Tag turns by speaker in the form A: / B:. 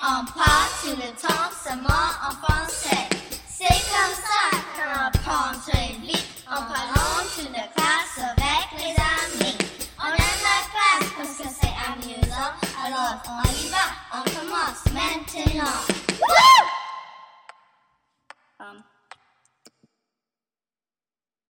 A: On part tout le temps seulement en français. C'est comme ça qu'on apprend très vite en parlant toute la classe avec les amis. On aime la classe parce que c'est amusant. Alors on y va, on commence maintenant.